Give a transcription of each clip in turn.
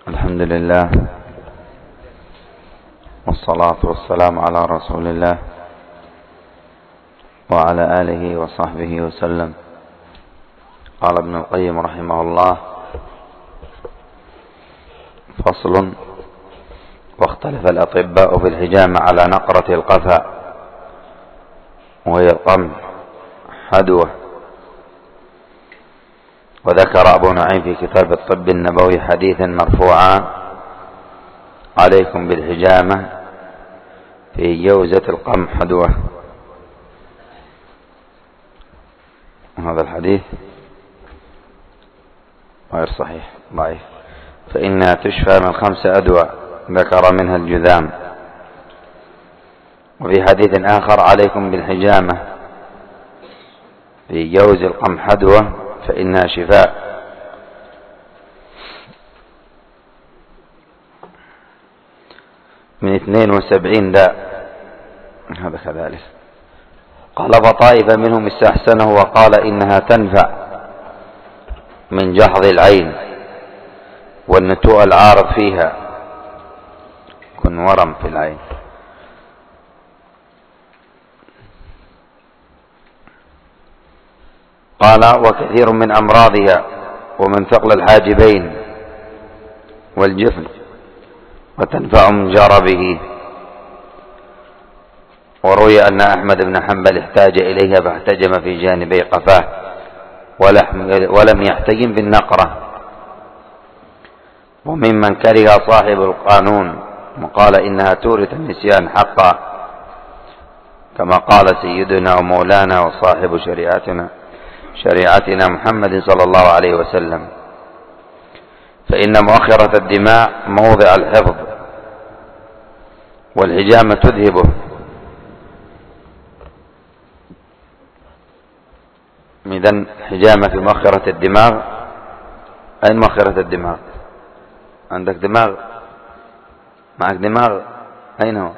الحمد لله والصلاة والسلام على رسول الله وعلى آله وصحبه وسلم. قال ابن القيم رحمه الله: فصل: واختلف الأطباء في الحجامة على نقرة القفا، وهي القمح حدوة. وذكر أبو نعيم في كتاب الطب النبوي حديثا مرفوعا: عليكم بالحجامة في جوزة القمح حدوة. هذا الحديث غير صحيح، ضعيف، فإنها تشفى من 5 أدواء ذكر منها الجذام. وفي حديث آخر: عليكم بالحجامة في جوز القمح حدوة فإنها شفاء. من 72 داء، هذا كذلك. قال: فطائفة منهم استحسنه وقال إنها تنفع من جحظ العين والنتوء العارض فيها، كن ورم في العين. قال: وكثير من أمراضها ومن ثقل الحاجبين والجفن، وتنفع من جربه. وروي أن أحمد بن حنبل احتاج إليها فاحتجم في جانبي قفاه ولم يحتجم بالنقرة. وممن كره صاحب القانون وقال إنها تورث النسيان حقا، كما قال سيدنا ومولانا وصاحب شريعتنا محمد صلى الله عليه وسلم: فإن مؤخرة الدماء موضع الحفظ والحجامة تذهبه. إذن حجامة في مؤخرة الدماغ. أين مؤخرة الدماغ؟ عندك دماغ؟ معك دماغ؟ أين هو؟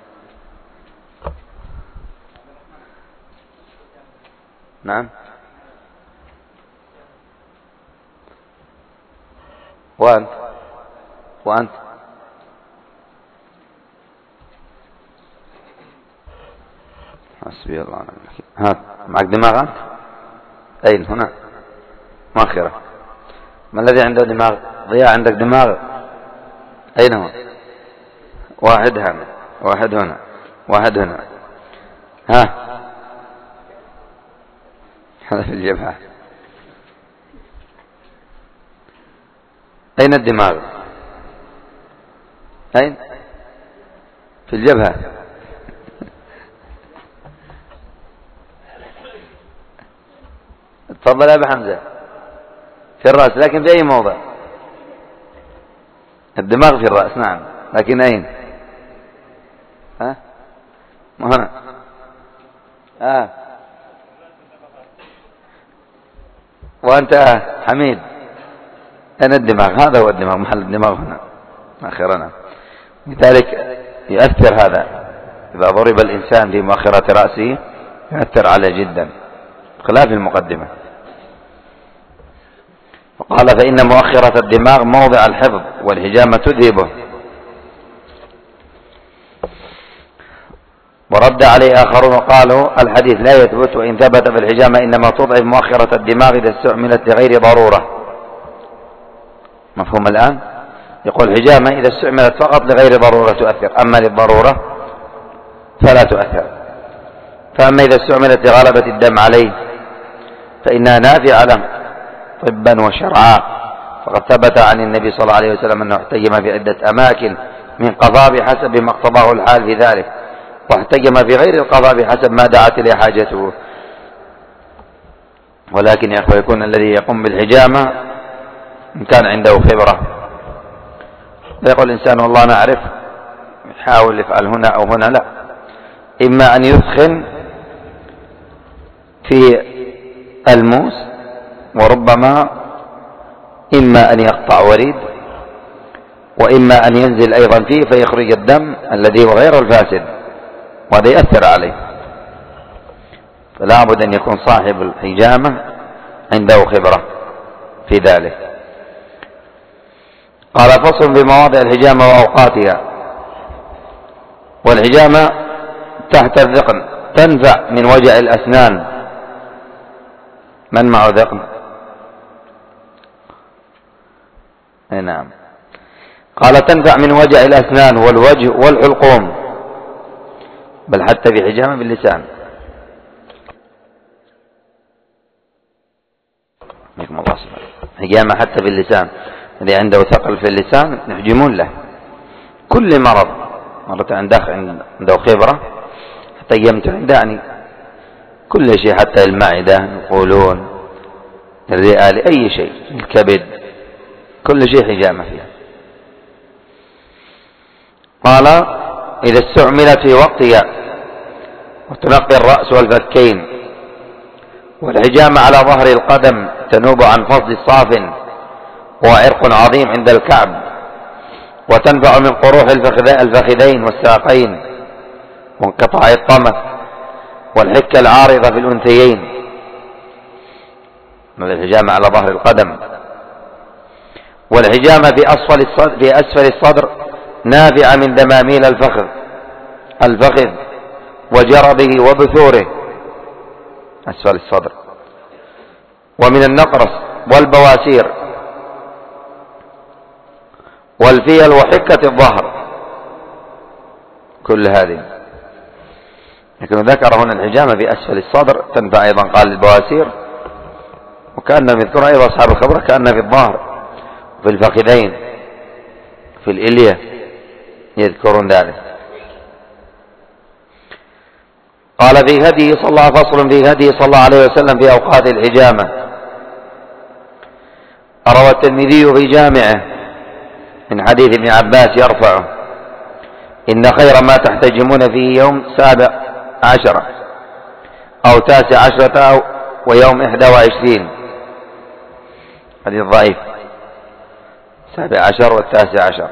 نعم. وأنت حسبي الله ونعم الوكيل. هات معك دماغ أنت؟ أين؟ هنا مؤخرة. ما الذي عنده دماغ؟ ضياء، عندك دماغ؟ أين هو؟ واحد هنا، واحد هنا، واحد هنا. ها، هذا في الجبهة. أين الدماغ؟ أين؟ في الجبهة. تفضل يا أبا حمزة. في الرأس، لكن في أي موضع؟ الدماغ في الرأس، نعم، لكن أين؟ ها؟ هنا. وأنت حميد، أين الدماغ؟ هذا هو الدماغ، محل الدماغ هنا مؤخرنا. لذلك يؤثر هذا، إذا ضرب الإنسان في مؤخرة رأسه يؤثر عليه جدا، خلاف المقدمة. وقال: فإن مؤخرة الدماغ موضع الحفظ والحجامة تذهبه. ورد عليه آخرون وقالوا: الحديث لا يثبت، وإن ثبت فالحجامة إنما تضعف مؤخرة الدماغ إذا استعملت لغير ضرورة. مفهوم الآن؟ يقول الحجامة إذا استعملت فقط لغير ضرورة تؤثر، أما للضرورة فلا تؤثر. فأما إذا استعملت لغلبة الدم عليه فإنها نافعة له طبا وشرعا، فقد ثبت عن النبي صلى الله عليه وسلم أنه احتجم في عدة أماكن من قضاء بحسب ما اقتضاه الحال في ذلك، واحتجم في غير القضاء بحسب ما دعت إليه حاجته. ولكن يا أخوة، يكون الذي يقوم بالحجامة إن كان عنده خبرة. لا يقول الإنسان والله أنا أعرف، يحاول يفعل هنا أو هنا، لا. إما أن يثخن في الموس، وربما إما أن يقطع وريد، وإما أن ينزل أيضا فيه فيخرج الدم الذي هو غير الفاسد، وهذا يأثر عليه. فلا بد أن يكون صاحب الحجامة عنده خبرة في ذلك. قال: فصل بمواضع الحجامة وأوقاتها. والحجامة تحت الذقن تنفع من وجع الأسنان. من معه ذقن؟ نعم. قال تنفع من وجع الأسنان والوجه والحلقوم، بل حتى بحجامة باللسان. حجامة حتى باللسان، اللي عنده ثقل في اللسان يحجمون له كل مرض. مرة عنده خبرة حتى يمتع يعني كل شيء، حتى المعدة يقولون، الرئة، أي شيء، الكبد، كل شيء حجامة فيها. قال إذا استعملت في وقتها وتنقي الرأس والفكين. والحجامة على ظهر القدم تنوب عن فصل صاف وعرق عظيم عند الكعب، وتنفع من قروح الفخذين والساقين وانقطاع الطمث والحكة العارضة في الأنثيين. هذه الحجامة على ظهر القدم. والحجامة في أسفل الصدر نافعة من دماميل الفخذ وجربه وبثوره، أسفل الصدر، ومن النقرس والبواسير والفيل وحكة الظهر، كل هذه. لكن ذكر هنا الحجامة في أسفل الصدر تنفع أيضا، قال البواسير، وكأنهم يذكرون أيضا أصحاب الخبرة كأنها في الظهر، في الفخذين، في الإلية، يذكرون ذلك. قال في هدي صلى الله فصل في هدي صلى الله عليه وسلم في أوقات الحجامة. روى الترمذي في جامعه من حديث ابن عباس يرفعه: إن خير ما تحتجمون فيه يوم 17 أو 19 ويوم 21. حديث ضعيف. 17 و19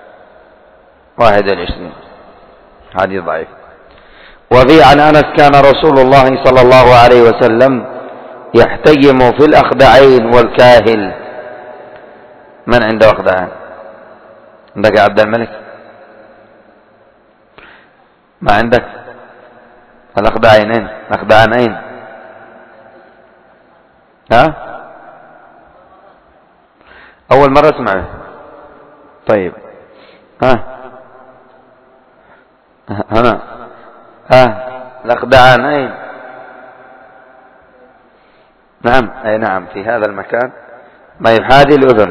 21 حديث ضعيف. وفي عن أنس كان رسول الله صلى الله عليه وسلم يحتجم في الأخدعين والكاهل. من عنده أخدعان؟ عندك يا عبد الملك؟ ما عندك؟ الأخدعين أين؟ ها؟ أول مرة اسمعه. طيب هنا الأخدعان أين؟ نعم، أي نعم، في هذا المكان ما يحاذي الأذن،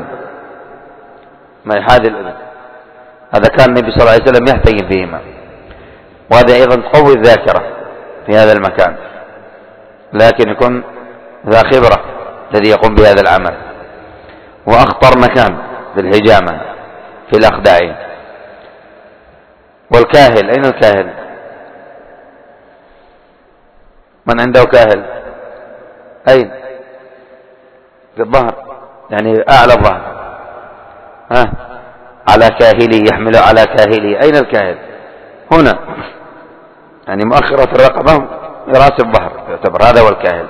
هذا كان النبي صلى الله عليه وسلم يحتجم فيهما، وهذا أيضا تقوي الذاكرة في هذا المكان، لكن يكون ذا خبرة الذي يقوم بهذا العمل. وأخطر مكان في الحجامة في الأخدعين. والكاهل، أين الكاهل؟ من عنده كاهل؟ أين؟ في الظهر، يعني أعلى الظهر. على كاهلي، يحمل على كاهلي. أين الكاهل؟ هنا، يعني مؤخرة الرقبة براس الظهر يعتبر، هذا هو الكاهل.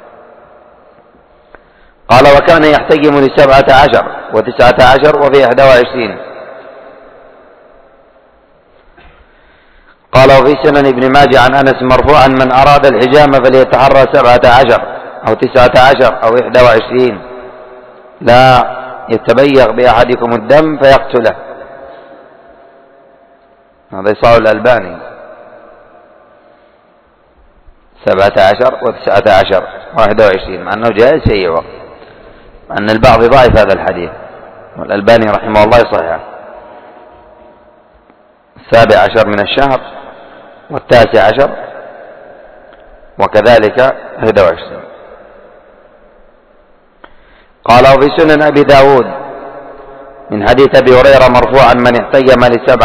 قال وكان يحتجم ل17 و19 وفي 21. قال وفي سنن ابن ماجه عن أنس مرفوعا: من أراد الحجامة فليتحرى 17 أو 19 أو 21، لا يتبيغ بأحدكم الدم فيقتله. هذا يصاب الألباني. 17 و19 و21، مع أنه جائز في أي وقت، مع أن البعض ضعف هذا الحديث، والألباني رحمه الله يصححه. 17 من الشهر و19 وكذلك 21. قال وفي سنن أبي داود من حديث أبي هريرة مرفوعا: من احتجم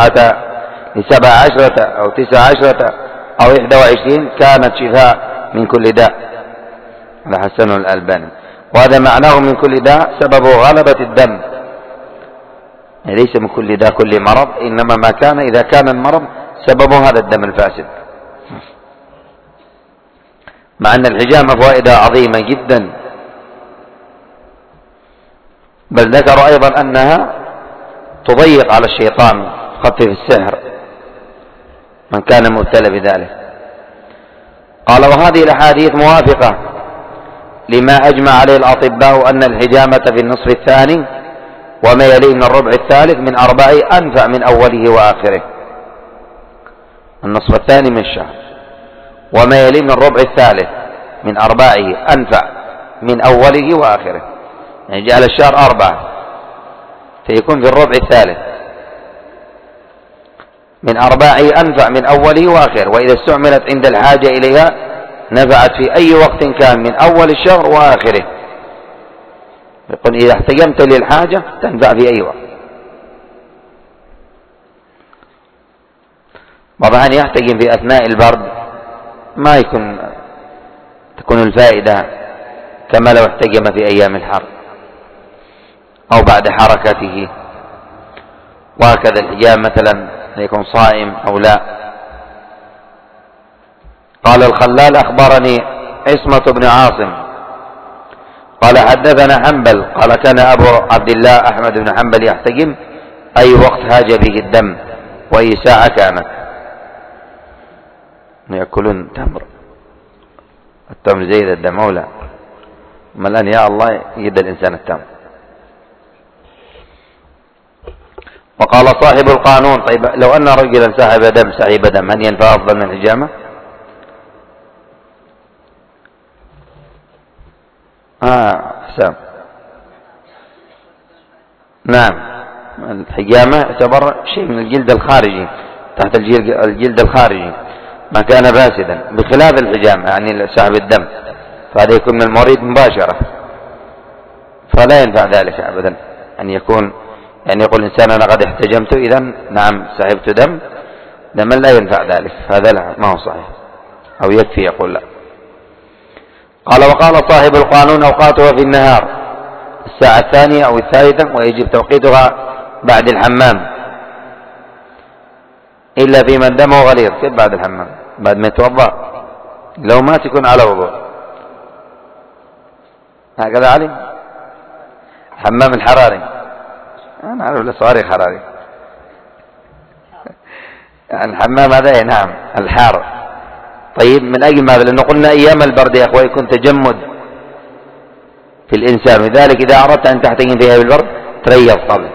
ل17 أو 19 أو 21 كانت شفاء من كل داء. هذا حسنه الألباني. وهذا معناه من كل داء سببه غلبة الدم، يعني ليس من كل داء كل مرض، إنما ما كان إذا كان المرض سببه هذا الدم الفاسد. مع أن الحجامة فوائدها عظيمة جدا، بل ذكروا أيضا أنها تضيق على الشيطان، تخفف السحر من كان مبتلى بذلك. قال وهذه الأحاديث موافقة لما أجمع عليه الأطباء أن الحجامة في النصف الثاني وما يليه من الربع الثالث من 4 أنفع من أوله وآخره. النصف الثاني من الشهر وما يليه من الربع الثالث من 4 أنفع من أوله وآخره، يعني جعل الشهر 4 فيكون في الربع الثالث من 4 أنفع من أوله وآخره. وإذا استعملت عند الحاجة إليها نفعت في أي وقت كان من أول الشهر وآخره. يقول إذا احتجمت للحاجة تنفع في أي وقت. طبعا يحتجم في أثناء البرد ما تكون الفائدة كما لو احتجم في أيام الحر أو بعد حركته، وهكذا الحجام مثلا يكون صائم أو لا. قال الخلال أخبرني عصمة بن عاصم قال حدثنا حنبل قال كان أبو عبد الله أحمد بن حنبل يحتجم أي وقت هاج به الدم وأي ساعة كانت. يأكلون تمر، التمر زي الدم أو لا؟ أما الآن يا الله يد الإنسان التمر. وقال صاحب القانون طيب لو أن رجلا سحب دم هل ينفع أفضل من الحجامة؟ حسام نعم، الحجامة يعتبر شيء من الجلد الخارجي تحت الجلد الخارجي ما كان فاسدا، بخلاف الحجامة يعني سحب الدم فهذا يكون من المريض مباشرة، فلا ينفع ذلك أبدا أن يكون يعني يقول الإنسان أنا قد احتجمت إذا نعم سحبت دما لا ينفع ذلك، هذا لا ما هو صحيح، أو يكفي يقول لا. قال وقال صاحب القانون أوقاتها في النهار الساعة 2 أو 3 ويجب توقيتها بعد الحمام إلا في من دمه غليظ. كيف بعد الحمام؟ بعد ما يتوضأ لو ما تكون على وضوء هكذا علم حمام الحراري أنا أعرف الصواريخ حراري يعني الحمام هذا نعم الحار. طيب من أجل ماذا؟ لأنه قلنا أيام البرد يا أخوة يكون تجمد في الإنسان، لذلك إذا أردت أن تحتجم فيها بالبرد تريض قبل.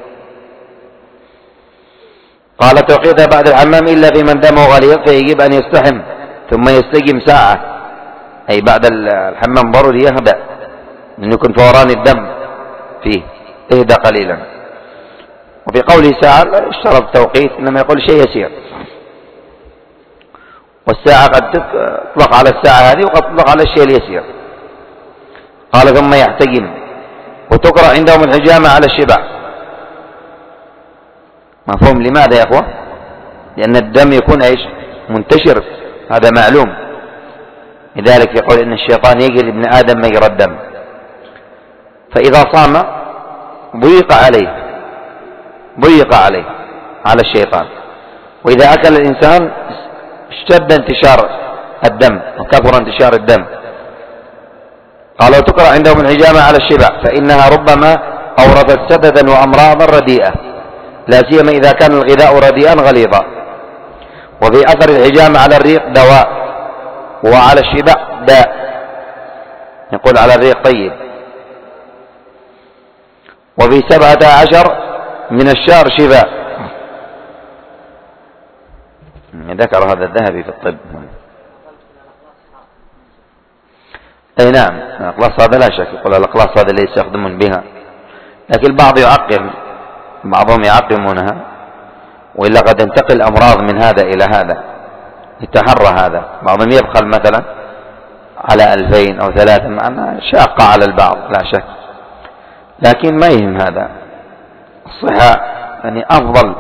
قال توقيتها بعد الحمام إلا في من دمه غليظ فيجب أن يستحم ثم يستجم ساعة، أي بعد الحمام ضروري يهدأ لأنه يكون فوران الدم فيه اهدى قليلا. وفي قوله ساعة لا اشترط توقيت إنما يقول شيء يسير، والساعة قد تطلق على الساعة هذه وقد تطلق على الشيء اليسير. قال ثم يحتجم وتقرأ عندهم الحجامة على الشبع. مفهوم لماذا يا أخوة؟ لأن الدم يكون إيش؟ منتشر، هذا معلوم، لذلك يقول إن الشيطان يجري ابن آدم مجرى الدم، فإذا صام ضيق عليه على الشيطان، وإذا أكل الإنسان اشتد انتشار الدم وكثر انتشار الدم. قال وتقرأ عندهم الحجامة على الشبع فإنها ربما أورثت سددا وأمراضا رديئة لا سيما إذا كان الغذاء رديئا غليظا. وفي أثر الحجامة على الريق دواء وعلى الشبع داء، يقول على الريق طيب. وفي 17 من الشهر شفاء، ذكر هذا الذهبي في الطب. اي نعم الاقلاص هذا لا شك، يقول الاقلاص هذا اللي يستخدمون بها، لكن البعض يعقم، بعضهم يعقمونها، وإلا قد تنتقل الأمراض من هذا إلى هذا، يتحرى هذا، بعضهم يبخل مثلا على 2000 أو 3 مع أنها شاقة على البعض لا شك، لكن ما يهم هذا، الصحة يعني أفضل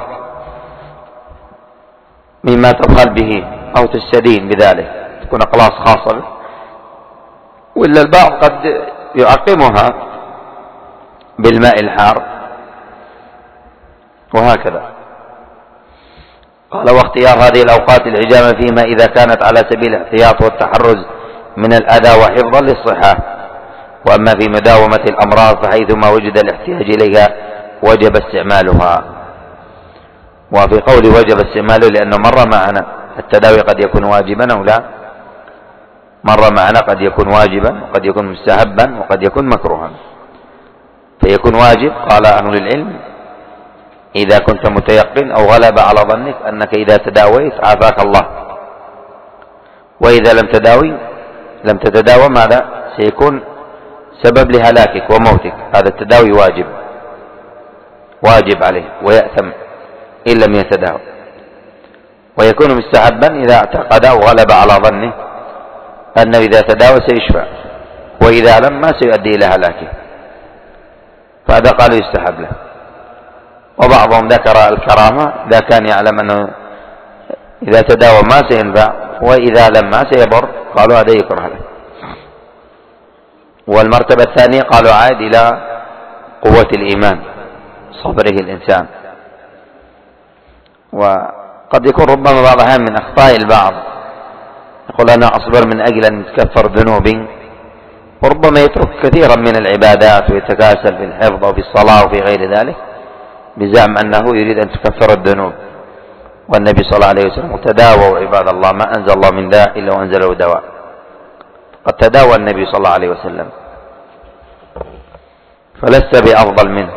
مما تبخل به أو تستدين بذلك، تكون أقلاص خاصة به، وإلا البعض قد يعقمها بالماء الحار وهكذا. قال واختيار هذه الأوقات الحجامة فيما إذا كانت على سبيل الاحتياط والتحرز من الأذى وحفظا للصحة، وأما في مداومة الأمراض فحيثما وجد الاحتياج إليها وجب استعمالها. وفي قول وجب استعماله لأنه مر معنا التداوي قد يكون واجبا أو لا، مر معنا قد يكون واجبا وقد يكون مستحبا وقد يكون مكروها. فيكون واجب قال أهل العلم إذا كنت متيقن أو غلب على ظنك أنك إذا تداويت عافاك الله، وإذا لم تتداوى ماذا سيكون سبب لهلاكك وموتك. هذا التداوي واجب عليه ويأثم إن لم يتداوى. ويكون مستحبا إذا اعتقد أو غلب على ظنه أنه إذا تداوى سيشفى، وإذا لم ما سيؤدي إلى هلاكه، فهذا قالوا يستحب له. وبعضهم ذكر الكرامة إذا كان يعلم أنه إذا تداوى ما سينفع، وإذا لم ما سيضر قالوا هذا يكره له. والمرتبة الثانية قالوا عاد إلى قوة الإيمان، صبره الإنسان. وقد يكون ربما بعض الأحيان من أخطاء البعض يقول أنا أصبر من أجل أن تكفر ذنوبي، وربما يترك كثيرا من العبادات ويتكاسل في الحفظ وفي الصلاة وفي غير ذلك بزعم أنه يريد أن تكفر الذنوب. والنبي صلى الله عليه وسلم تداووا عباد الله ما أنزل الله من داء إلا وأنزله دواء. قد تداوى النبي صلى الله عليه وسلم، فلست بأفضل منه.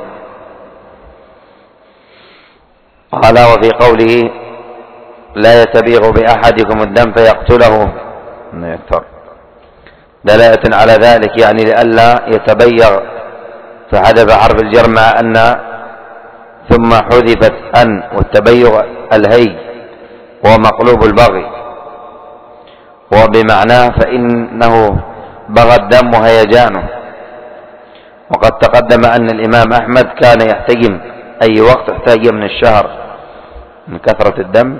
قال وفي قوله لا يتبيغ بأحدكم الدم فيقتله انه يكثر دلالة على ذلك، يعني لئلا يتبيغ، فحذف حرف الجر مع أن ثم حذفت أن، والتبيغ الهي هو مقلوب البغي، وبمعناه فإنه بغى الدم وهيجانه. وقد تقدم أن الإمام أحمد كان يحتجم أي وقت احتاج من الشهر من كثرة الدم،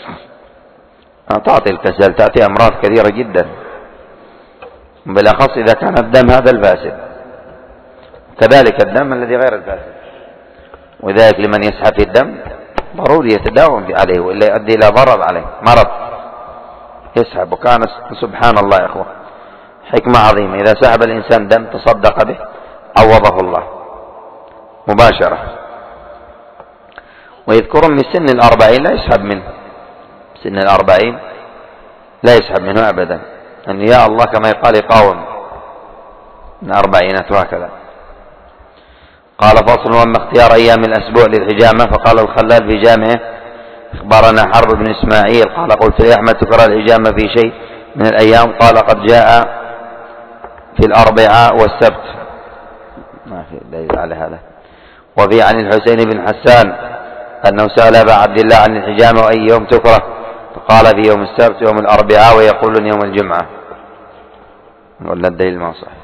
تعطي الكسل، تأتي أمراض كثيرة جدا، بالأخص إذا كان الدم هذا الفاسد، كذلك الدم الذي غير الفاسد. وذلك لمن يسحب في الدم ضروري يتداوم عليه، وإلا يؤدي إلى ضرر عليه، مرض يسحب. وكان سبحان الله يا أخوة حكمة عظيمة، إذا سحب الإنسان دم تصدق به عوضه الله مباشرة. ويذكرون من سن 40 لا يسحب منه، سن 40 لا يسحب منه أبدا، أن يا الله كما يقال يقاوم من 40 وهكذا. قال فصل وأما اختيار أيام الأسبوع للحجامة، فقال الخلال في جامعه أخبرنا حرب بن إسماعيل قال قلت لأحمد تكره الحجامة في شيء من الأيام؟ قال قد جاء في الأربعاء والسبت، ما في دليل على هذا. وفي عن الحسين بن حسان أنه سأل أبا عبد الله عن الحجامة وأي يوم تكره، فقال في يوم السبت يوم الأربعاء ويقولون يوم الجمعة، ولا الدليل ما صح.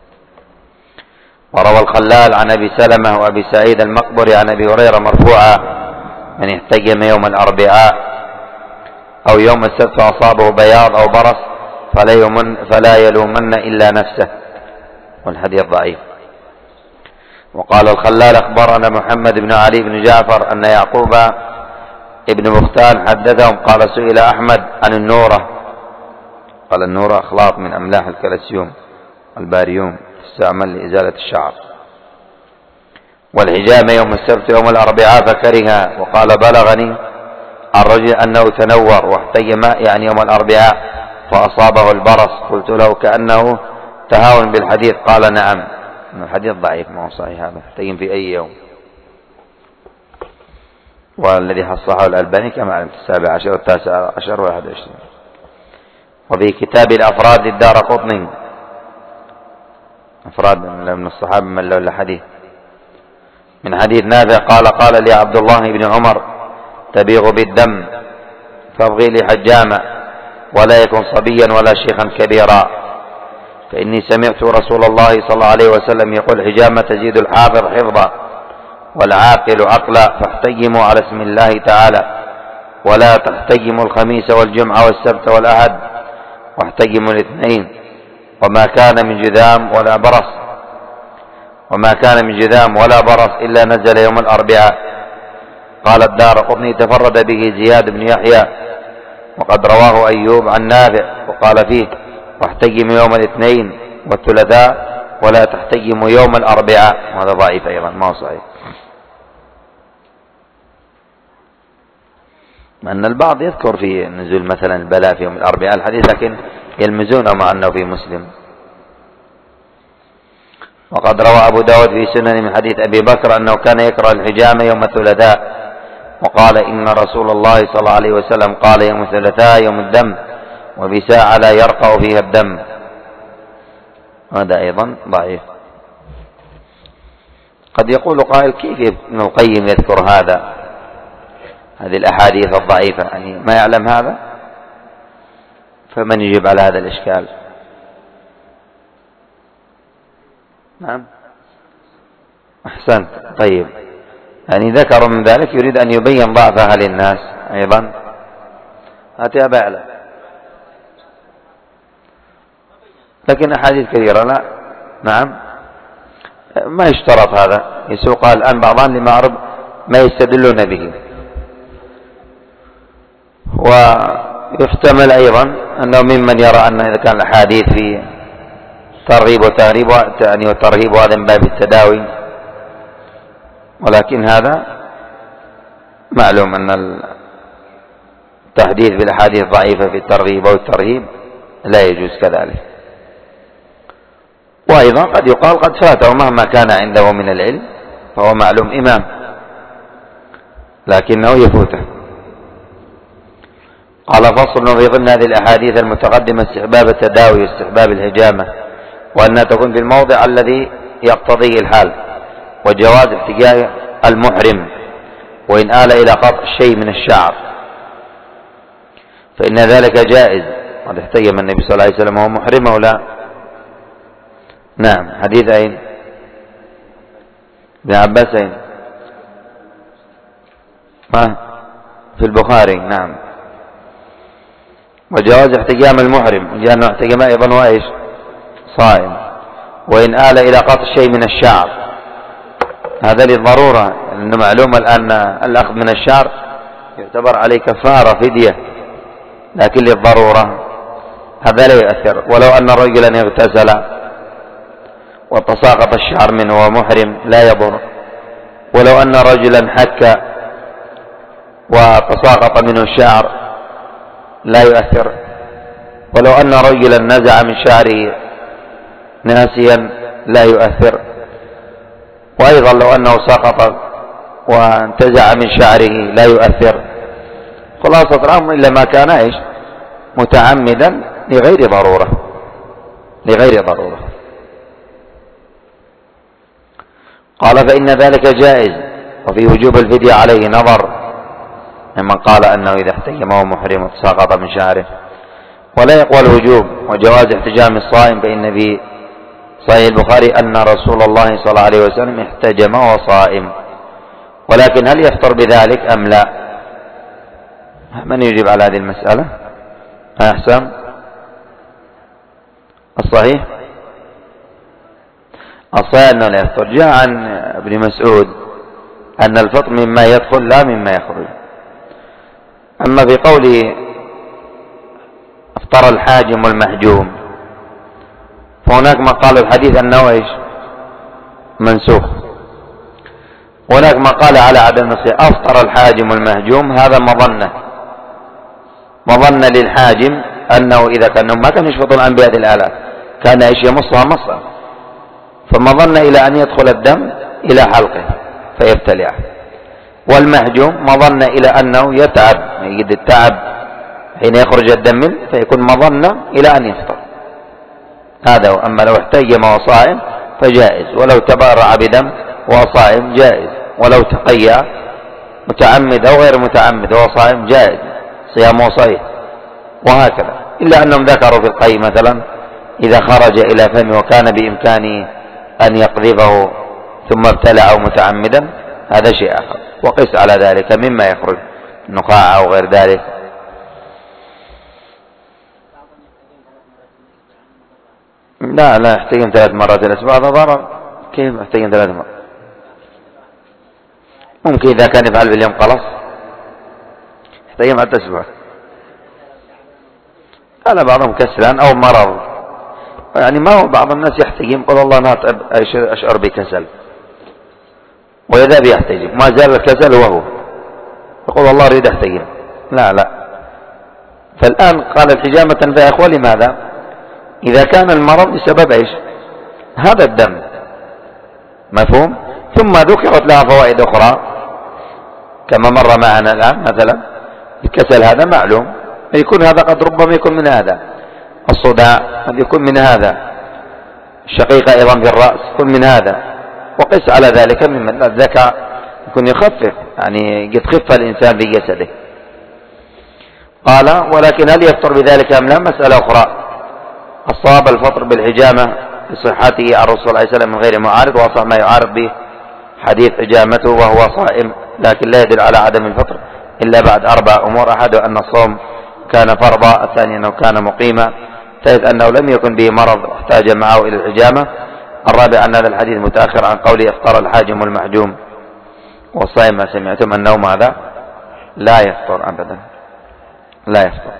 وروى الخلال عن أبي سلمة وأبي سعيد المقبري عن أبي هريرة مرفوعا من احتجم يوم الأربعاء أو يوم السبت فأصابه بياض أو برص فلا يلومن إلا نفسه، والحديث ضعيف. وقال الخلال أخبرنا محمد بن علي بن جعفر أن يعقوب ابن بختان حدثهم قال سئل أحمد عن النورة، قال النورة أخلاط من أملاح الكالسيوم الباريوم تستعمل لإزالة الشعر. والحجامة يوم السبت يوم الأربعاء فكرها. وقال بلغني عن رجل أنه تنور واحتجم يعني يوم الأربعاء فأصابه البرص، قلت له كأنه تهاون بالحديث، قال نعم الحديث ضعيف ما هو صحيح، هذا احتجم في أي يوم. والذي حصحه الألباني كما علمت 17 و19 و21. وفي كتاب الأفراد للدارقطني أفراد من الصحابة من له الحديث من حديث نافع قال قال لي عبد الله بن عمر تبيغ بالدم فابغي لي حجاما ولا يكن صبيا ولا شيخا كبيرا، فإني سمعت رسول الله صلى الله عليه وسلم يقول حجامة تزيد الحافظ حفظا والعاقل عقلا، فاحتجموا على اسم الله تعالى ولا تحتجموا الخميس والجمعة والسبت والأحد، واحتجموا الاثنين. وما كان من جذام ولا برص إلا نزل يوم الأربعاء. قال الدارقطني تفرد به زياد بن يحيى وقد رواه أيوب عن نافع وقال فيه واحتجم يوم الاثنين والثلاثاء ولا تحتجم يوم الأربعاء، هذا ضعيف أيضا ما هو صحيح. أن البعض يذكر في نزول مثلا البلاء في يوم الأربعاء الحديث، لكن يلمزونه مع أنه في مسلم. وقد روى أبو داود في سنن من حديث أبي بكر أنه كان يكره الحجامة يوم الثلاثاء، وقال إن رسول الله صلى الله عليه وسلم قال يوم الثلاثاء يوم الدم، وبساعة لا يرقع فيها الدم. هذا أيضا ضعيف. قد يقول قائل كيف ابن القيم يذكر هذه الأحاديث الضعيفة، يعني ما يعلم هذا؟ فمن يجيب على هذا الإشكال؟ نعم أحسنت. طيب، يعني ذكر من ذلك يريد أن يبين ضعفها للناس أيضا. هاتي أبا يعلم، لكن أحاديث كثيرة لا. نعم ما يشترط هذا، يسوقها الآن بعضان لمعرض ما يستدلون به. ويحتمل أيضا أنه ممن يرى أن إذا كان الأحاديث في ترغيب وترهيب، يعني وترهيب هذا من باب التداوي، ولكن هذا معلوم أن التحديث بالأحاديث ضعيفة في الترغيب أو الترهيب لا يجوز كذلك. وأيضا قد يقال قد فاته مهما كان عنده من العلم، فهو معلوم إمام لكنه يفوته. قال فصل في ضمن هذه الأحاديث المتقدمة استحباب التداوي واستحباب الحجامة، وأنها تكون في الموضع الذي يقتضيه الحال، وجواز احتجاج المحرم وإن آل إلى قطع شيء من الشعر فإن ذلك جائز. قد احتجم النبي صلى الله عليه وسلم وهو محرم أو لا؟ نعم. حديث أين؟ ابن عباس أين؟ في البخاري. نعم. وجواز احتجام المحرم لأنه احتجم أيضا وإيش؟ صائم. وإن آل إلى قطع شيء من الشعر، هذا للضرورة، لأنه معلوم الآن الأخذ من الشعر يعتبر عليه كفارة فدية، لكن للضرورة هذا لا يؤثر. ولو أن رجلا اغتسل وتساقط الشعر منه وهو محرم لا يضر. ولو أن رجلا حك وتساقط منه الشعر لا يؤثر. ولو أن رجلا نزع من شعره ناسيا لا يؤثر. وأيضا لو أنه سقط وانتزع من شعره لا يؤثر. خلاصة الأمر إلا ما كان إيش؟ متعمدا لغير ضرورة. قال فإن ذلك جائز، وفي وجوب الفدية عليه نظر ممن قال أنه إذا احتجم وهو محرم وتساقط من شعره، ولا يقوى الوجوب. وجواز احتجام الصائم فإن في صحيح البخاري أن رسول الله صلى الله عليه وسلم احتجم وهو صائم، ولكن هل يفطر بذلك أم لا؟ من يجيب على هذه المسألة؟ أحسن. الصحيح أنه لا يفطر. جاء عن ابن مسعود أن الفطر مما يدخل لا مما يخرج. أما في قوله افطر الحاجم والمحجوم، فهناك ما قال الحديث أنه إيش؟ منسوخ. هناك ما قال على عدم النسخ افطر الحاجم والمحجوم، هذا مظنة للحاجم أنه إذا كانوا ما كانوا يشفطون عن بهذه الآلات كان إيش؟ يمصها مصا، فمظنة إلى أن يدخل الدم إلى حلقه فيبتلعه. والمحجوم مظنة إلى أنه يتعب، يجد التعب حين يخرج الدم منه فيكون مظنة إلى أن يفطر. هذا هو. أما لو احتجم وهو صائم فجائز، ولو تبرع بدم وهو صائم جائز، ولو تقيأ متعمد أو غير متعمد وهو صائم جائز، صيامه صحيح، وهكذا. إلا أنهم ذكروا في القيء مثلا إذا خرج إلى فمه وكان بإمكانه أن يقذفه ثم ابتلعه متعمدا هذا شيء آخر، وقس على ذلك مما يخرج نقاع أو غير ذلك. لا يحتاجون 3 مرات الأسبوع، هذا ضرر. كيف يحتاجون 3 مرات؟ ممكن إذا كان يفعل باليوم خلاص يحتاجون على الأسبوع. أنا بعضهم كسلان أو مرض، يعني ما هو بعض الناس يحتجم يقول الله أنا أشعر بكسل ويذهب يحتجم، ما زال الكسل وهو يقول والله أريد أحتجم، لا. فالآن قال الحجامة تنفع يا إخوة، لماذا؟ إذا كان المرض بسبب إيش؟ هذا الدم، مفهوم؟ ثم ذكرت لها فوائد أخرى كما مر معنا الآن، مثلا الكسل هذا معلوم، يكون هذا قد ربما يكون من هذا، الصداع قد يكون من هذا، الشقيقة أيضا في الرأس يكون من هذا، وقس على ذلك ممن الذكاء يكون يخفف، يعني قد خف الإنسان في جسده. قال ولكن هل يفطر بذلك أم لا؟ مسألة أخرى. الصواب الفطر بالحجامة لصحته عن الرسول عليه السلام من غير معارض، وصح ما يعارض به حديث حجامته وهو صائم، لكن لا يدل على عدم الفطر إلا بعد 4 أمور: أحد أن الصوم كان فرضا، الثاني أنه كان مقيما، الثالث أنه لم يكن به مرض احتاج معه إلى الحجامة، الرابع أن هذا الحديث متأخر عن قوله افطر الحاجم والمحجوم، والصائم ما سمعتم أنه هذا لا يفطر أبدا، لا يفطر.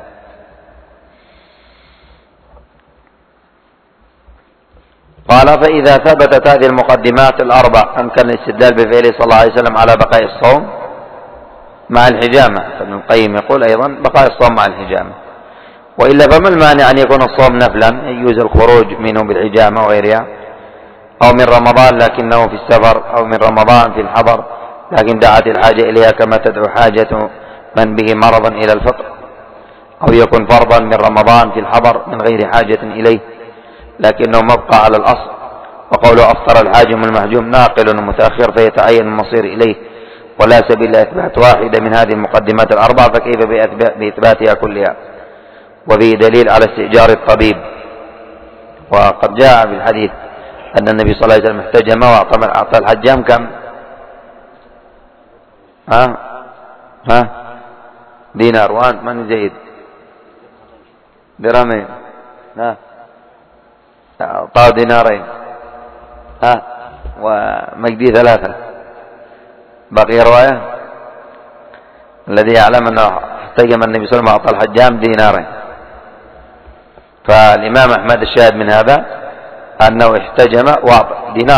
قال فإذا ثبتت هذه المقدمات الأربع أمكن الاستدلال بفعله صلى الله عليه وسلم على بقاء الصوم مع الحجامة. فابن القيم يقول أيضا بقاء الصوم مع الحجامة، وإلا فما المانع أن يكون الصوم نفلا يجوز الخروج منه بالحجامة وغيرها، أو من رمضان لكنه في السفر، أو من رمضان في الحضر لكن دعت الحاجة إليها كما تدعو حاجة من به مرضا إلى الفطر، أو يكون فرضا من رمضان في الحضر من غير حاجة إليه لكنه مبقى على الأصل. وقوله أفطر الحاجم المحجوم ناقل ومتأخر فيتعين المصير إليه، ولا سبيل لإثبات واحدة من هذه المقدمات الأربع، فكيف بإثباتها كلها؟ وفيه دليل على استئجار الطبيب، وقد جاء في الحديث أن النبي صلى الله عليه وسلم احتجم وأعطى الحجام كم؟ دينار. وأنت من جيد؟ درهمين. أعطاه دينارين. ومجدي 3. بقي رواية الذي يعلم أنه احتجم النبي صلى الله عليه وسلم أعطى الحجام دينارين. فالإمام أحمد الشاهد من هذا أنه احتجم وأعطى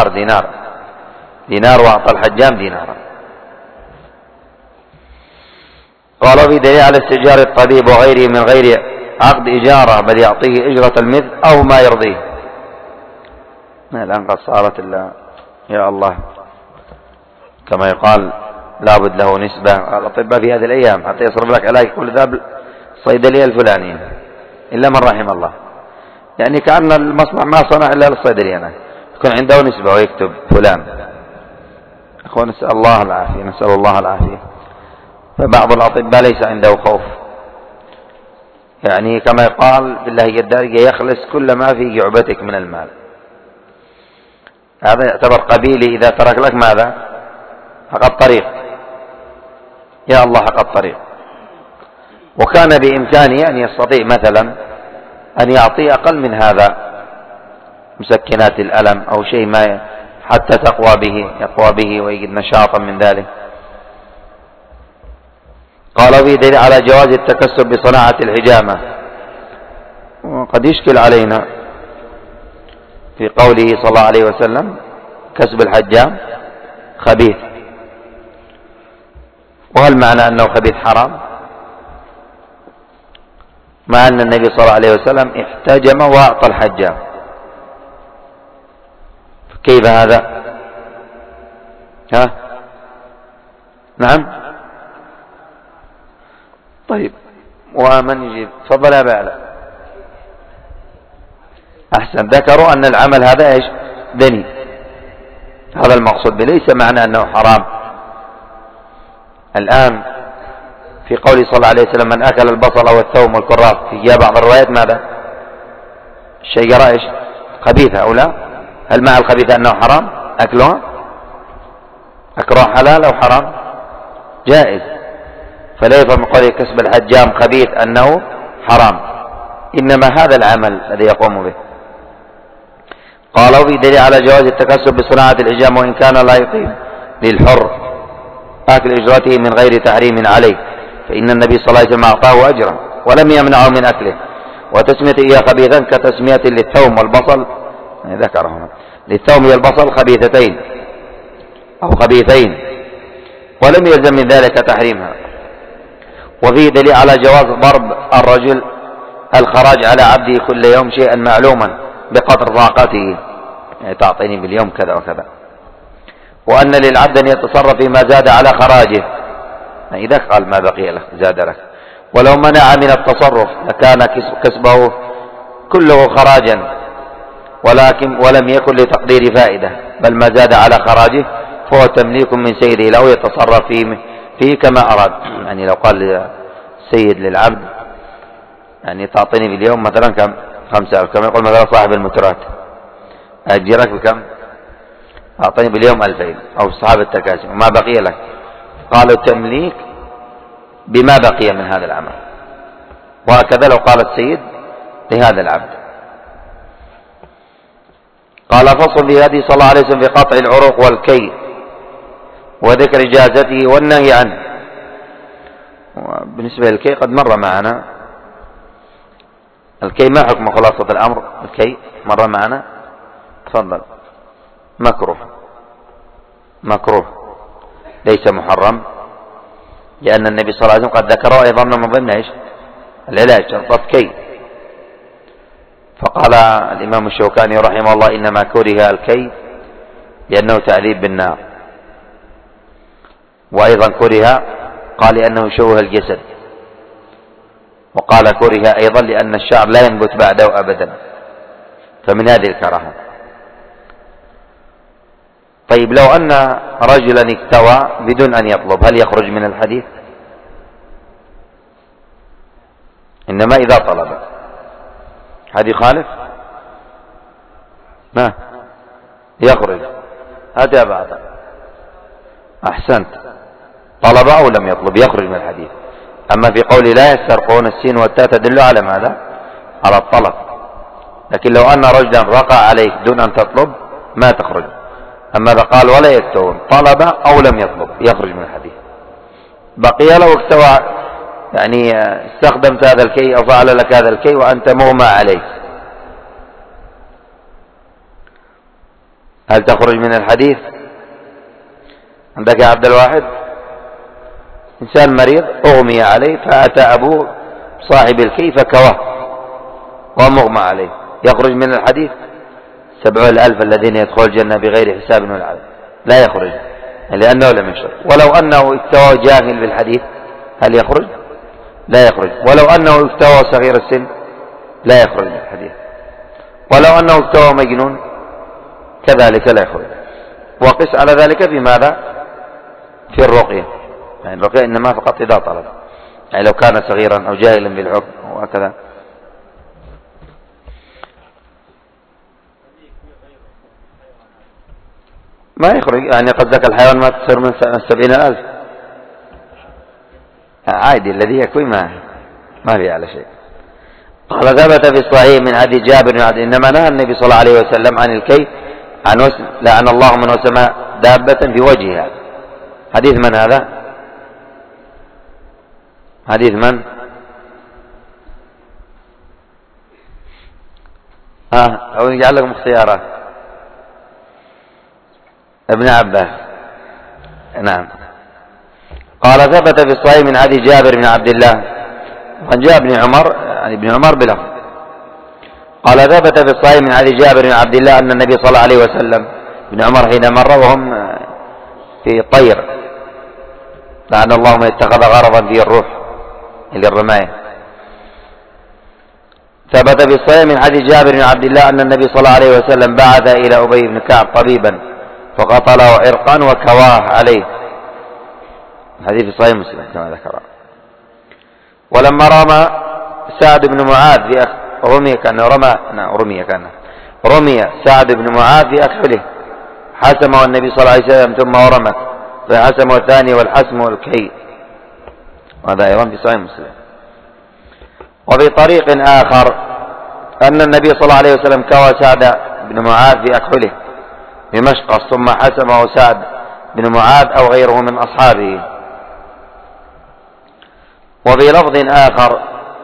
دينار وأعطى الحجام دينارا. قالوا في دليل على استئجار الطبيب وغيره من غير عقد إجارة، بل يعطيه أجرة المثل أو ما يرضيه. الآن قد صارت يا الله كما يقال لابد له نسبة. الأطباء في هذه الأيام حتى يصرف لك علاج كل ذا الصيدلية الفلانية إلا من رحم الله، يعني كأن المصنع ما صنع إلا للصيدلية، يكون عنده نسبة ويكتب فلان. أخوان نسأل الله العافية. فبعض الأطباء ليس عنده خوف، يعني كما يقال بالله الدارجة يخلص كل ما في جعبتك من المال. هذا يعتبر قبيلي إذا ترك لك ماذا؟ حق الطريق، يا الله حق الطريق. وكان بإمكانه أن يستطيع مثلا أن يعطي أقل من هذا مسكنات الألم أو شيء ما حتى يقوى به ويجد نشاطا من ذلك. قالوا في دليل على جواز التكسب بصناعة الحجامة، وقد يشكل علينا في قوله صلى الله عليه وسلم كسب الحجام خبيث، وهل معنى أنه خبيث حرام؟ مع أن النبي صلى الله عليه وسلم احتجم وأعطى الحجام، كيف هذا؟ نعم. طيب ومن يجيب؟ تفضل يا بعلا. أحسن. ذكروا أن العمل هذا إيش؟ دني، هذا المقصود به، ليس معنى أنه حرام. الآن في قوله صلى الله عليه وسلم من أكل البصل والثوم والكراث، في بعض الروايات ماذا؟ الشجرة إيش؟ خبيثة أو لا؟ هل مع الخبيثة أنه حرام أكلها؟ أكلها حلال أو حرام؟ جائز. فلا يفهم من قوله كسب الحجام خبيث أنه حرام، إنما هذا العمل الذي يقوم به. قالوا في دليل على جواز التكسب بصناعة الحجام وإن كان لا يطيب للحر أكل إجرته من غير تحريم عليه، فإن النبي صلى الله عليه وسلم أعطاه أجرا ولم يمنعه من أكله، وتسميته إياه خبيثا كتسمية للثوم والبصل، ذكرهما للثوم والبصل خبيثتين أو خبيثين، ولم يلزم من ذلك تحريمها. وفيه دليل على جواز ضرب الرجل الخراج على عبده كل يوم شيئا معلوما بقدر طاقته، يعني تعطيني باليوم كذا وكذا، وأن للعبد أن يتصرف فيما زاد على خراجه، يعني إذا قال ما بقي لك زاد لك، ولو منع من التصرف لكان كسبه كله خراجا، ولم يكن لتقدير فائدة، بل ما زاد على خراجه فهو تمليك من سيده له يتصرف فيه كما أراد. يعني لو قال السيد للعبد يعني تعطيني باليوم مثلا كم 5,000، كما يقول مثلا صاحب المترات أجرك بكم؟ أعطيني باليوم 2000، أو صاحب التكاسي وما بقي لك، قالوا تمليك بما بقي من هذا العمل. وهكذا لو قال السيد لهذا العبد. قال فصل في هدي صلى الله عليه وسلم في قطع العروق والكي وذكر إجازته والنهي عنه. بالنسبة للكي قد مر معنا الكي، ما حكم خلاصة الأمر؟ الكي مر معنا، تفضل. مكروه ليس محرم، لأن النبي صلى الله عليه وسلم قد ذكره أيضا من ضمن ايش؟ العلاج شرطة كي. فقال الإمام الشوكاني رحمه الله إنما كره الكي لأنه تعذيب بالنار، وأيضا كره قال لأنه يشوه الجسد، وقال كره أيضا لأن الشعر لا ينبت بعده أبدا، فمن هذه الكراهة. طيب لو أن رجلا اكتوى بدون أن يطلب هل يخرج من الحديث؟ إنما إذا طلب. هذه يخالف؟ ما يخرج. هذا بعد أحسنت، طلب أو لم يطلب يخرج من الحديث. أما في قول لا يسترقون السين والتاء تدل على ماذا؟ على الطلب. لكن لو أن رجلا رقى عليك دون أن تطلب ما تخرج. أما إذا قال ولا يكتوون طلب أو لم يطلب يخرج من الحديث. بقي لو اكتوى يعني استخدمت هذا الكي أو فعل لك هذا الكي وأنت مغمى عليك، هل تخرج من الحديث؟ عندك يا عبد الواحد إنسان مريض أغمي عليه فأتى أبوه صاحب الكي فكواه ومغمى عليه، يخرج من الحديث؟ 70,000 الذين يدخلون الجنة بغير حساب ولا عذاب، لا يخرج لأنه لم يشرك. ولو أنه اكتوى جاهل بالحديث هل يخرج؟ لا يخرج. ولو أنه اكتوى صغير السن لا يخرج من الحديث. ولو أنه اكتوى مجنون كذلك لا يخرج. وقس على ذلك في ماذا؟ في الرقية، يعني الرقية إنما فقط إذا طلب، يعني لو كان صغيرا أو جاهلا بالحكم وهكذا. ما يخرج، يعني قصدك الحيوان ما تصير من 70,000 عادي، الذي يكوي ما في على شيء. قال ثبت في الصحيح من حديث جابر بن عبد إنما نهى النبي صلى الله عليه وسلم عن الكي عن وسم، لعن الله من وسم دابة في وجهها. حديث من هذا؟ حديث من؟ أو نجعل لكم اختيارات. ابن عباس. نعم. قال ثبت في الصحيح من حديث جابر بن عبد الله وعن جاء ابن عمر، يعني ابن عمر بلفظ. قال ثبت في الصحيح من حديث جابر بن عبد الله أن النبي صلى الله عليه وسلم ابن عمر حين مر وهم في طير لعن الله من اتخذ غرضا فيه الروح إلى الرماية. ثبت في الصحيح من حديث جابر بن عبد الله أن النبي صلى الله عليه وسلم بعث إلى أبي بن كعب طبيبا فقتله عرقا وكواه عليه. حديث صحيح مسلم كما ذكر. ولما رمى سعد بن معاذ في رمي سعد بن معاذ في أكحله حسمه النبي صلى الله عليه وسلم ثم ورمه فحسمه الثاني والحسم والكي، وهذا أيضا في صحيح مسلم. وفي طريق آخر أن النبي صلى الله عليه وسلم كوى سعد بن معاذ في أكحله بمشقص ثم حسمه سعد بن معاذ أو غيره من أصحابه. وفي لفظ آخر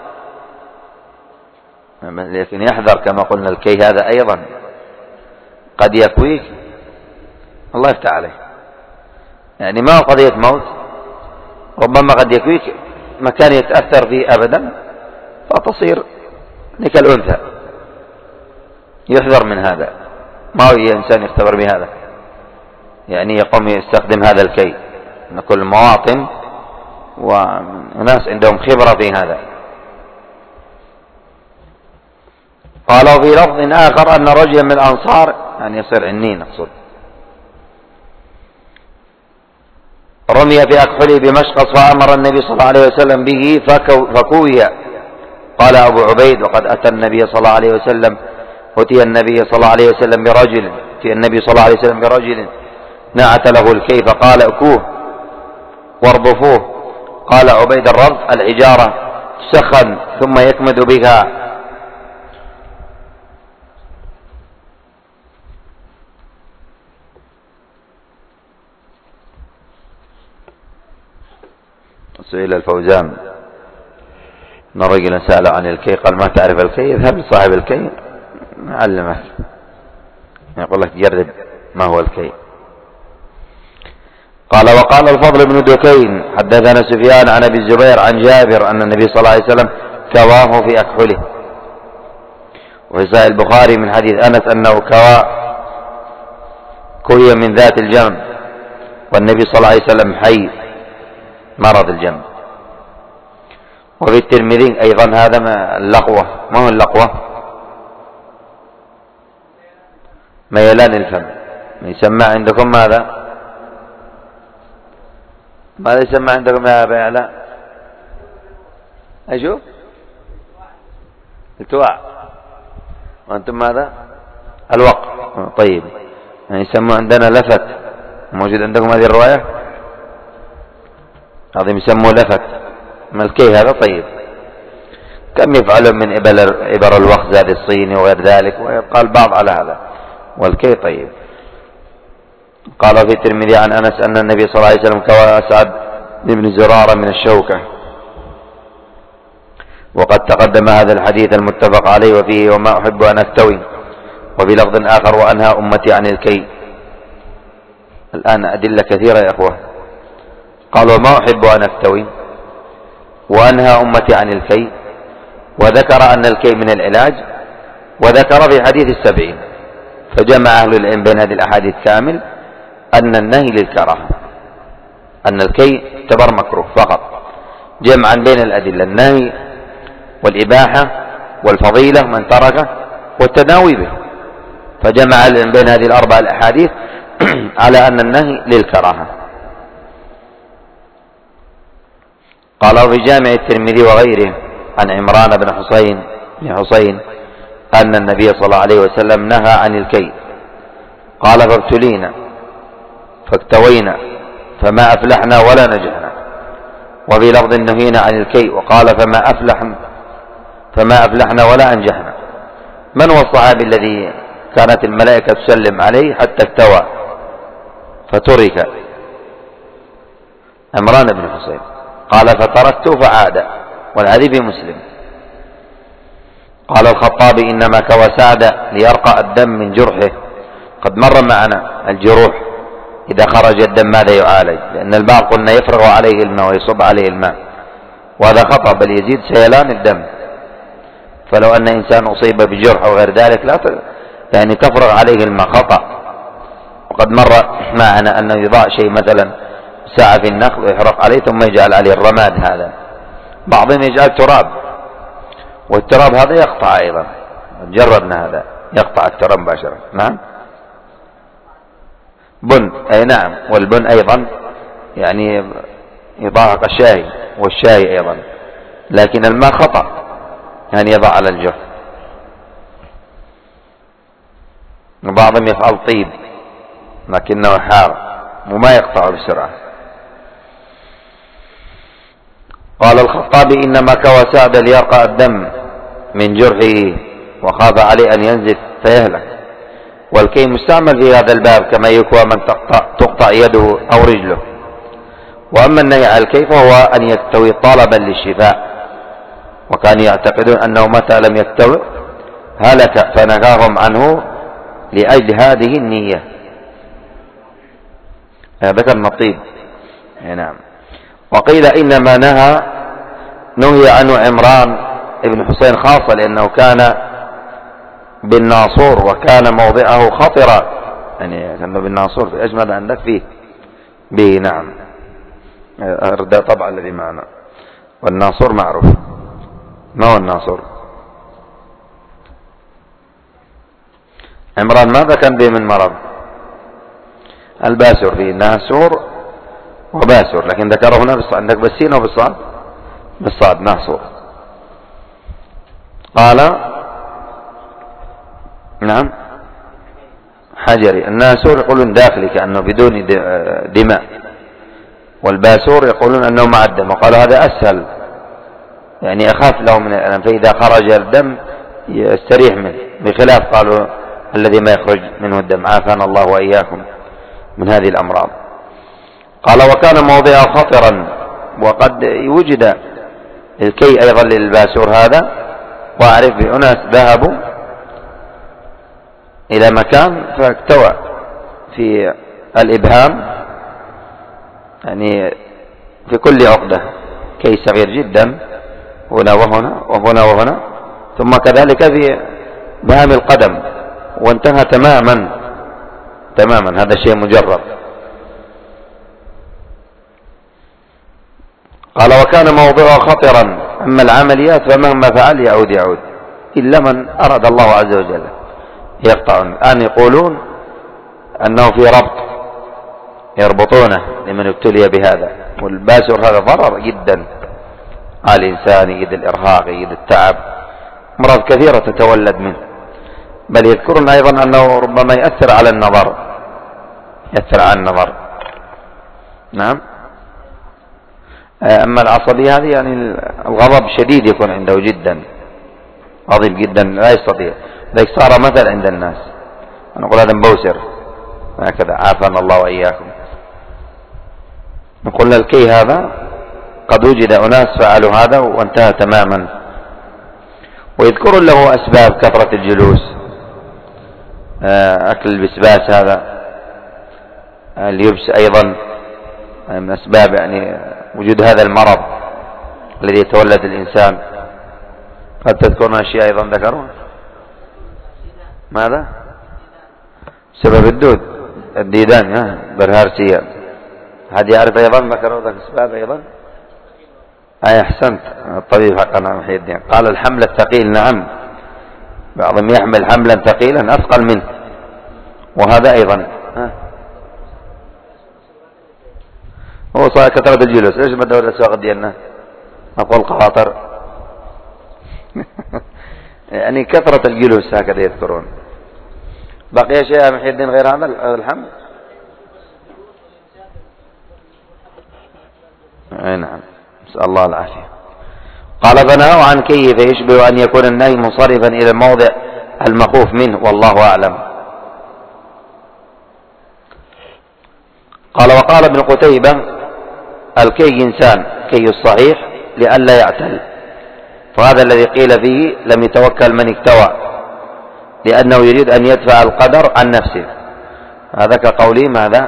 لكن يحذر كما قلنا الكي هذا أيضا قد يكويك الله يفتح عليه، يعني ما هو قضية موت، ربما قد يكويك مكان يتأثر فيه أبدا، فتصير كالأنثى. يحذر من هذا، ما هو إنسان يختبر بهذا، يعني يقوم يستخدم هذا الكي، أن كل مواطن وناس عندهم خبرة في هذا. قالوا في لفظ آخر أن رجلا من الأنصار، يعني يصير عنين أقصد، رمي بأكحله بمشقص فأمر النبي صلى الله عليه وسلم به فكوي. قال أبو عبيد: وقد أتى النبي صلى الله عليه وسلم أتي النبي صلى الله عليه وسلم برجل في النبي صلى الله عليه وسلم برجل نعت له الكي فقال: اكوه وارضفوه. قال عبيد: الرضف الحجارة تسخن ثم يكمد بها. سئل الفوزان ان رجلا سأل عن الكي قال: ما تعرف الكي؟ اذهب لصاحب الكي علمك، يقول لك جرب ما هو الكي. قال: وقال الفضل بن دكين حدثنا سفيان عن ابي الزبير عن جابر ان النبي صلى الله عليه وسلم كواه في اكحله. وفي صحيح البخاري من حديث انس انه كوي من ذات الجنب والنبي صلى الله عليه وسلم حي مرض الجنب. وفي الترمذي ايضا هذا ما اللقوة. ما هو اللقوة؟ ميلان الفم. يسمى عندكم ماذا؟ ماذا يسمى عندكم يا أبا علاء؟ أشوف التواع. وأنتم ماذا؟ الوقت. طيب، يعني يسمى عندنا لفت. موجود عندكم هذه الرواية؟ هذه يسموه لفت. ما الكي هذا؟ طيب، كم يفعل من إبر الوخز هذه الصيني وغير ذلك، ويبقى البعض على هذا. والكي طيب. قال في الترمذي عن أنس أن النبي صلى الله عليه وسلم كوى أسعد بن زرارة من الشوكة. وقد تقدم هذا الحديث المتفق عليه وفيه: وما أحب أن أكتوي. وفي لفظ آخر: وأنهى أمتي عن الكي. الآن أدلة كثيرة يا أخوة. قال: وما أحب أن أكتوي، وأنهى أمتي عن الكي، وذكر أن الكي من العلاج، وذكر في حديث 70. فجمع أهل العلم بين هذه الأحاديث كامل أن النهي للكراهة، أن الكي يعتبر مكروه فقط، جمعا بين الأدلة: النهي والإباحة والفضيلة من تركه والتداوي به. فجمع العلم بين هذه الأربع الأحاديث على أن النهي للكراهة. قال في جامع الترمذي وغيره عن عمران بن حسين أن النبي صلى الله عليه وسلم نهى عن الكي. قال: فابتلينا فاكتوينا فما أفلحنا ولا نجحنا. وفي لفظ نهينا عن الكي وقال: فما أفلحنا ولا أنجحنا. من هو الصحابي الذي كانت الملائكة تسلم عليه حتى اكتوى فترك؟ عمران بن حسين. قال: فتركته فعاد. والحديث في مسلم. قال الخطابي: إنما كوى سعد ليرقى الدم من جرحه. قد مر معنا الجروح إذا خرج الدم ماذا يعالج، لأن البعض قلنا يفرغ عليه الماء ويصب عليه الماء، وهذا خطأ، بل يزيد سيلان الدم. فلو أن إنسان أصيب بجرح أو غير ذلك لا يعني تفرغ عليه الماء، خطأ. وقد مر معنا أنه يضع شيء مثلا ساعة في النخل ويحرق عليه ثم يجعل عليه الرماد. هذا بعضهم يجعل تراب، والتراب هذا يقطع أيضا، جربنا هذا، يقطع التراب مباشرة. نعم، بن، أي نعم، والبن أيضا يعني يضاعق الشاي، والشاي أيضا، لكن الماء خطأ يعني يضع على الجرح. وبعضهم يفعل طيب لكنه حار وما يقطع بسرعة. قال الخطابي: إنما كوى سعد ليرقى الدم من جرحه وخاف عليه أن ينزف فيهلك. والكي مستعمل في هذا الباب كما يكوى من تقطع يده أو رجله. وأما النهي عن الكي فهو أن يكتوي طلبا للشفاء، وكانوا يعتقدون أنه متى لم يكتوي هلك، فنهاهم عنه لأجل هذه النية. ذكر النطيب. نعم. وقيل إنما نهى نهي عنه عمران ابن حسين خاصة لأنه كان بالناصور وكان موضعه خطرا، يعني كان بالناصور في أجمل عندك فيه به. نعم، هذا طبعا الذي معنا، والناصور معروف. ما هو الناصور؟ عمران ماذا كان به من مرض؟ الباسور، فيه ناسور وباسور، لكن ذكره هنا بالصاد. عندك بالسين وبالصاد؟ بالصاد، ناصور. قال نعم حجري. الناسور يقولون داخلي كأنه بدون دماء، والباسور يقولون أنه مع الدم، وقالوا هذا أسهل، يعني أخاف له من الألم، فإذا خرج الدم يستريح منه، بخلاف قالوا الذي ما يخرج منه الدم. عافانا الله وإياكم من هذه الأمراض. قال وكان موضعه خطرا، وقد وجد الكي أيضا للباسور هذا، وأعرف بأناس ذهبوا إلى مكان فاكتوى في الإبهام، يعني في كل عقدة كي صغير جدا، هنا وهنا وهنا وهنا، ثم كذلك في بهام القدم، وانتهى تماما. هذا شيء مجرب. قال وكان موضعه خطرا، أما العمليات فمهما فعل يعود إلا من أراد الله عز وجل يقطع. الآن يقولون أنه في ربط يربطونه لمن ابتلي بهذا، والباسور هذا ضرر جدا على الإنسان، يجد الإرهاق، يجد التعب، أمراض كثيرة تتولد منه. بل يذكرون أيضا أنه ربما يأثر على النظر، نعم. أما العصبية هذه يعني الغضب شديد يكون عنده جدا، غضب جدا لا يستطيع، ذلك صار مثل عند الناس، نقول هذا مبوسر هكذا، عافانا الله وإياكم. نقول الكي هذا قد وجد أناس فعلوا هذا وانتهى تماما. ويذكر له أسباب، كثرة الجلوس، أكل البسباس هذا، اليبس أيضا من أسباب يعني وجود هذا المرض الذي يتولد الإنسان. قد تذكرون أشياء أيضا ذكرون. ماذا؟ سبب الدود، الديدان، برهارسية. هذه يعرف أيضا ذكروا ذلك الأسباب أيضا. أحسنت، الطبيب حقنا محي الدين قال الحمل الثقيل. نعم، بعضهم يحمل حملا ثقيلا أثقل منه، وهذا أيضا هو صار كثرة الجلوس. ليش ما دور الأسواق ديالنا أقول خواطر يعني كثرة الجلوس هكذا يذكرون. بقي شيء يا محي الدين غير هذا الحمل؟ نعم، نسأل الله العافية. قال بناه عن كي فيشبه أن يكون النهي منصرفا إلى الموضع المخوف منه، والله أعلم. قال وقال ابن قتيبة الكي إنسان كي الصحيح لئلا يعتل، فهذا الذي قيل فيه لم يتوكل من اكتوى، لأنه يريد أن يدفع القدر عن نفسه. هذا كقولي ماذا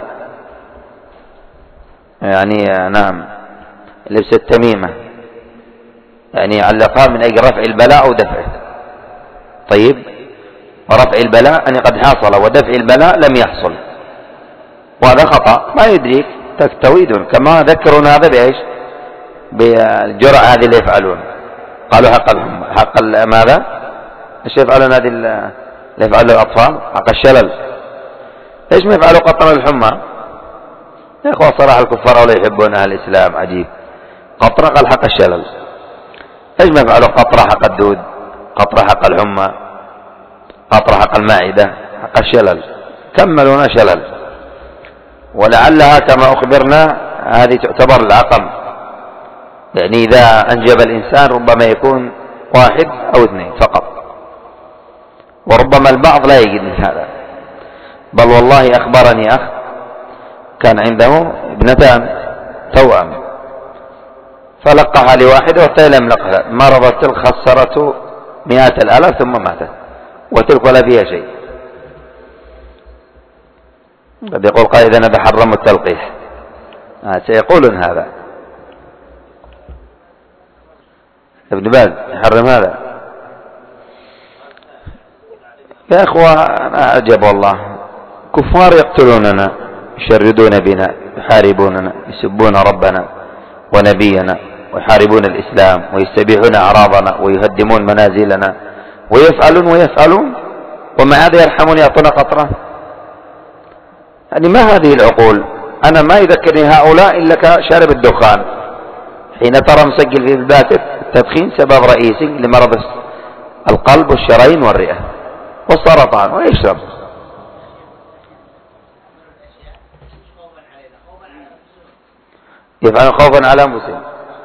يعني؟ نعم، لبس التميمة، يعني علقها من أجل رفع البلاء أو دفعه. طيب، ورفع البلاء أن قد حصل، ودفع البلاء لم يحصل، وهذا خطأ. ما يدريك تكتوي دون، كما ذكرون هذا بإيش؟ بالجرعة هذه اللي يفعلون. قالوا حق ماذا؟ ايش يفعلون هذه اللي يفعلوا الأطفال؟ حق الشلل. ايش ما يفعلوا قطر الحمى؟ يا اخوة صراحة الكفار ولا يحبون أهل الإسلام، عجيب. قطرة قال حق الشلل. ايش ما يفعلوا قطرة حق الدود، قطرة حق الحمى، قطرة حق المعدة، حق الشلل، كملونا شلل. ولعلها كما أخبرنا هذه تعتبر العقم، يعني إذا أنجب الإنسان ربما يكون 1 أو 2 فقط، وربما البعض لا يجد من هذا. بل والله أخبرني أخ كان عنده ابنتان توأم، فلقها لواحدة والثانية لم يلقها، مرضت تلك خسرته 100,000 ثم ماتت، وتلك ولا فيها شيء. قد يقول قائد أنا بحرم التلقيح، سيقولون هذا. ابن باز يحرم هذا. يا إخوة أنا أعجب والله، كفار يقتلوننا، يشردون بنا، يحاربوننا، يسبون ربنا ونبينا، ويحاربون الإسلام، ويستبيحون أعراضنا، ويهدمون منازلنا، ويفعلون، ومع هذا يرحمون يعطون قطرة. يعني ما هذه العقول؟ أنا ما يذكرني هؤلاء إلا كشارب الدخان، حين ترى مسجل في الباتف التدخين سبب رئيسي لمرض القلب والشرايين والرئة والسرطان، ويشرب. يفعل خوفا على أنفسهم.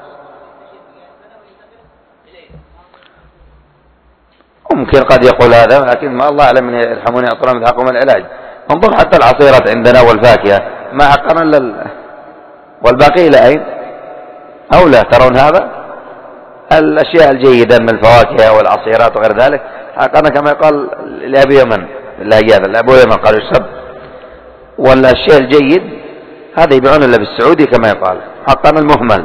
ممكن قد يقول هذا، لكن ما الله أعلم من يرحمون يعطون من حقهم العلاج. انظر حتى العصيرات عندنا والفاكهة ما حقنا إلا والباقي لأين؟ أو لا ترون هذا؟ الأشياء الجيدة من الفواكه والعصيرات وغير ذلك حقنا كما يقال لأبي يمن، لأبو يمن قال يشرب. والأشياء الجيد هذا يبيعون إلا بالسعودي كما يقال، حقنا المهمل.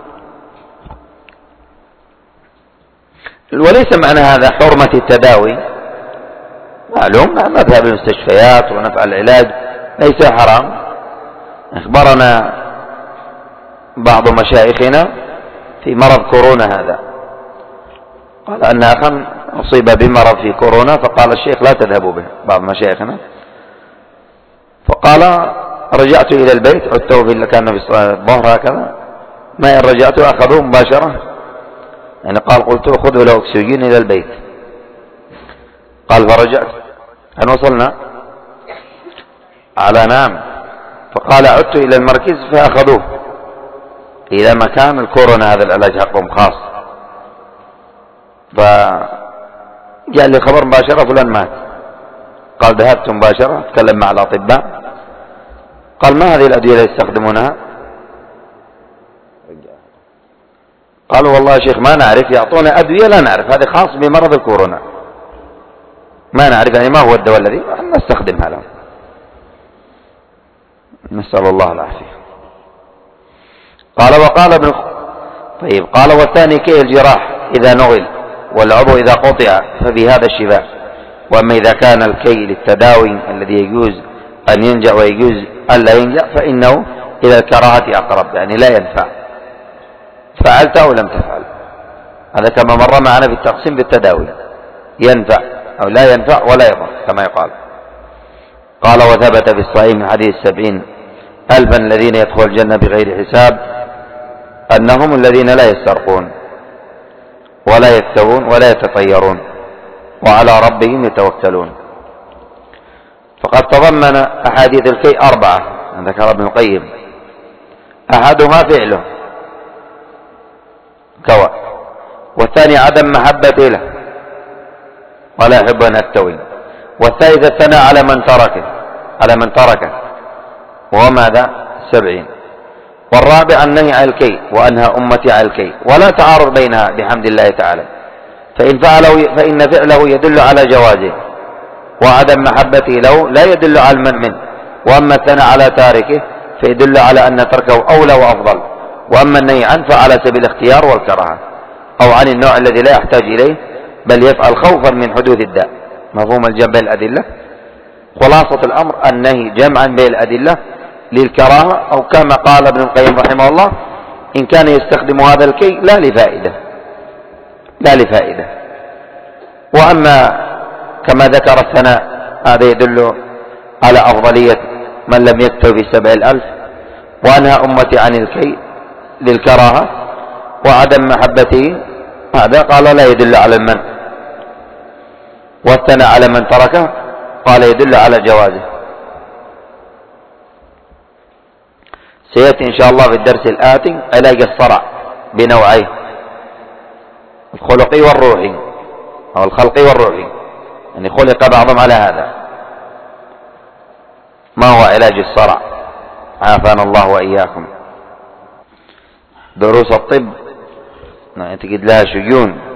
وليس معنى هذا حرمة التداوي، معلوم مذهب المستشفيات ونفع العلاج ليس حرام. أخبرنا بعض مشايخنا في مرض كورونا هذا، قال أن أخا أصيب بمرض في كورونا، فقال الشيخ لا تذهبوا به، بعض مشايخنا، فقال رجعت إلى البيت، عدت في كان في الظهر هكذا، ما إن رجعت أخذوه مباشرة، يعني قال قلت خذوا له أكسجين إلى البيت. قال فرجعت، أن وصلنا على نعم، فقال عدت إلى المركز فأخذوه إلى مكان الكورونا، هذا العلاج حقهم خاص. فجاء لي خبر مباشرة فلان مات. قال ذهبت مباشرة أتكلم مع الأطباء، قال ما هذه الأدوية اللي يستخدمونها؟ قالوا والله يا شيخ ما نعرف، يعطونا أدوية لا نعرف، هذا خاص بمرض الكورونا، ما نعرف يعني ما هو الدواء الذي نستخدمها له. نسأل الله العافية. قال وقال ابن طيب قال والثاني كي الجراح إذا نغل والعضو إذا قطع فبهذا الشفاء. وأما إذا كان الكي للتداوي الذي يجوز أن ينجع ويجوز أن لا ينجع فإنه إلى الكراهة أقرب، يعني لا ينفع، فعلت أو لم تفعل. هذا كما مر معنا في التقسيم بالتداوي، ينفع أو لا ينفع ولا يضر كما يقال. قال وثبت في الصحيح من حديث 70,000 الذين يدخل الجنة بغير حساب أنهم الذين لا يسترقون ولا يكتوون ولا يتطيرون وعلى ربهم يتوكلون. فقد تضمن أحاديث الكي 4 ذكر ابن القيم، أحدها فعله كوى، والثاني عدم محبته له ولا يحب أن يكتوي، والثالث الثناء على من تركه وهو ماذا 70، والرابع النهي عن الكي وأنهى أمتي عن الكي، ولا تعارض بينها بحمد الله تعالى، فإن فعله يدل على جوازه، وعدم محبته له لا يدل على المنع منه، وأما الثناء على تاركه فيدل على أن تركه أولى وأفضل، وأما النهي عنه فعلى سبيل الاختيار والكراهة أو عن النوع الذي لا يحتاج إليه بل يفعل خوفا من حدوث الداء. مفهوم الجمع بين الأدلة؟ خلاصة الأمر النهي جمعا بين الأدلة للكراهة، أو كما قال ابن القيم رحمه الله إن كان يستخدم هذا الكي لا لفائدة. وأما كما ذكر الثناء هذا يدل على أفضلية من لم يكتب في 70,000، وأنهى أمتي عن الكي للكراهة وعدم محبته هذا قال لا يدل على المنع، والثناء على من تركه قال يدل على جوازه. سيأتي إن شاء الله في الدرس الآتي علاج الصرع بنوعيه، الخلقي والروحي أو الخلقي والروحي، يعني خلق بعضهم على هذا. ما هو علاج الصرع؟ عافانا الله وإياكم. دروس الطب نعتقد لها شجون